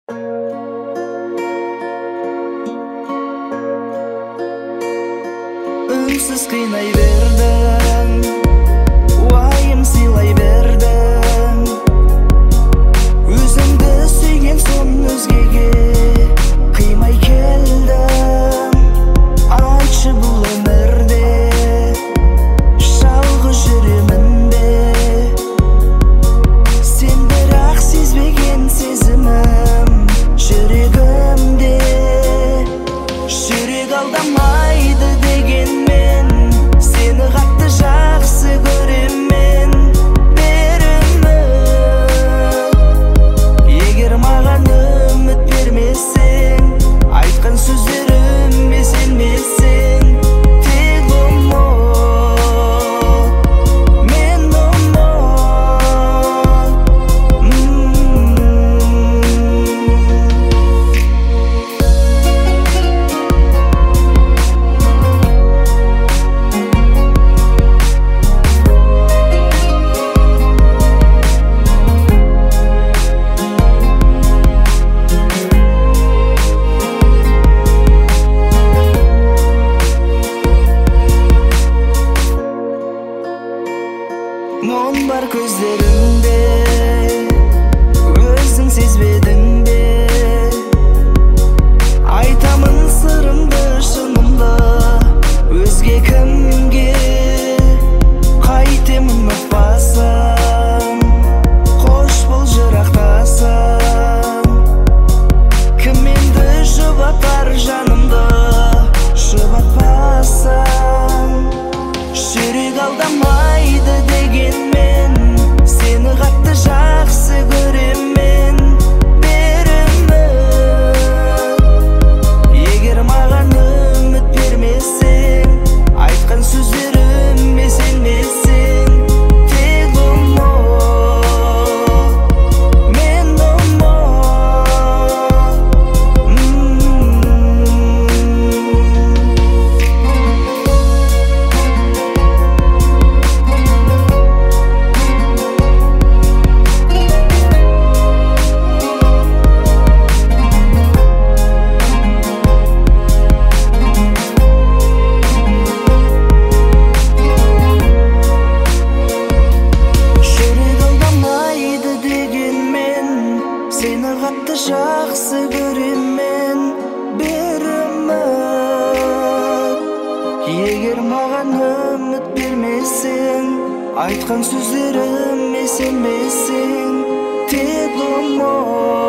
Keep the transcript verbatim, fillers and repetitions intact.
Үнсіз қинай бердің, уайым сыйлай бердің. Өзіңді сүйген соң өзгеге қимай келдім. Айтшы бұл өмірде жалғыз жүремін бе? Сен бірақ сезбеген сезімім жүрегімде. Жүрек алдамайды дегенмен сені қатты жақсы көремін. Бір үміт, егер маған үміт бермесең, айтқан сөздеріме сенбесең, тек ұмыт, мен ұмыт. Мұң бар көздеріңде, өзің сезбедің бе? Айтамын сырымды, шынымды, өзге кімге? Қайтемін ұмытпасам, қош бол жырақтасам. Кім енді жұбатар жанымды, жұбатпасам. Жүрек алдамайды дегенмен сені қатты жақсы көремін. Бір үміт, егер маған үміт бермесең, айтқан сөздеріме сенбесең, тек ұмыт, мен ұмыт. Сені қатты жақсы көремін. Бір үміт, егер маған үміт бермесең, айтқан сөздеріме сенбесең, тек ұмыт.